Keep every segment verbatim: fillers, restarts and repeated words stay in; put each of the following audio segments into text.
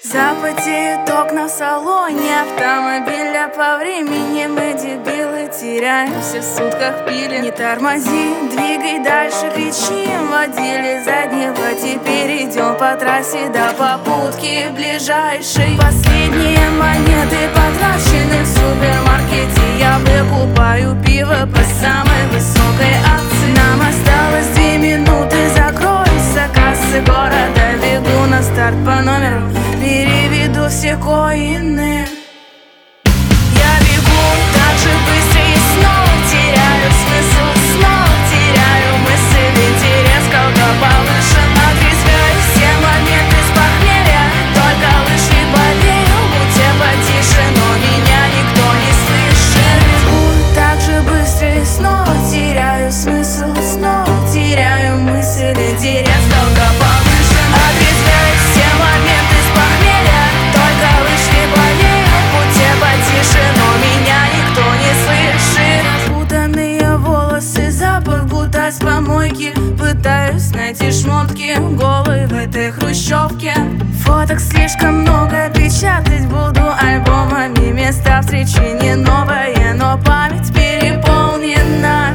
Запотеют окна в салоне автомобиля. По времени мы, дебилы, теряемся в сутках пили. Не тормози, двигай дальше, кричим водили заднего. Теперь идем по трассе до попутки ближайшей. Последние монеты потрачены в супермаркете. Я покупаю пиво по самой высокой акции. Нам осталось две минуты, закроются кассы города. Бегу на старт по номеру, переведу все коины. Я бегу так же быстро и снова теряю смысл, снова теряю мысль, интерес колка повышен. Отрезвляю все моменты с похмелья, только лишь не болею, будьте потише, но меня никто не слышит. Бегу так же быстро и снова теряю смысл, снова теряю мысль, интерес колка повышен. Отрезвляю все моменты с похмелья, только лишь не болею, будьте потише, но меня никто не слышит. Запутанные волосы, запах будто с помойки. Пытаюсь найти шмотки голой в этой хрущевке. Фоток слишком много, печатать буду альбомами. Места встречи не новое, но память переполнена.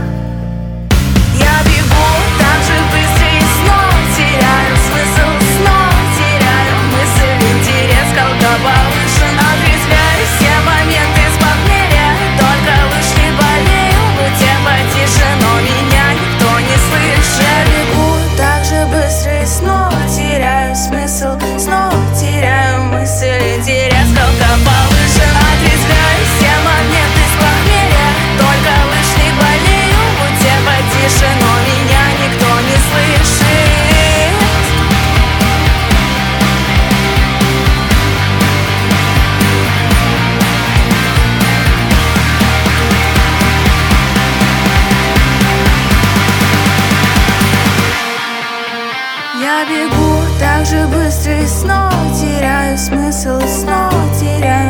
Я бегу так же быстро и снова теряю смысл, снова теряю мысль, интерес колка повышен. Отрезвляю все моменты с похмелья, только лишь не болею, будьте потише, но меня никто не слышит. Я бегу так же быстро и снова теряю смысл, снова теряю мысль, интерес колка повышен. Отрезвляю все моменты с похмелья, только лишь не болею, будьте потише, но меня никто не слышит. Я бегу так же быстро и снова теряю смысл, снова теряю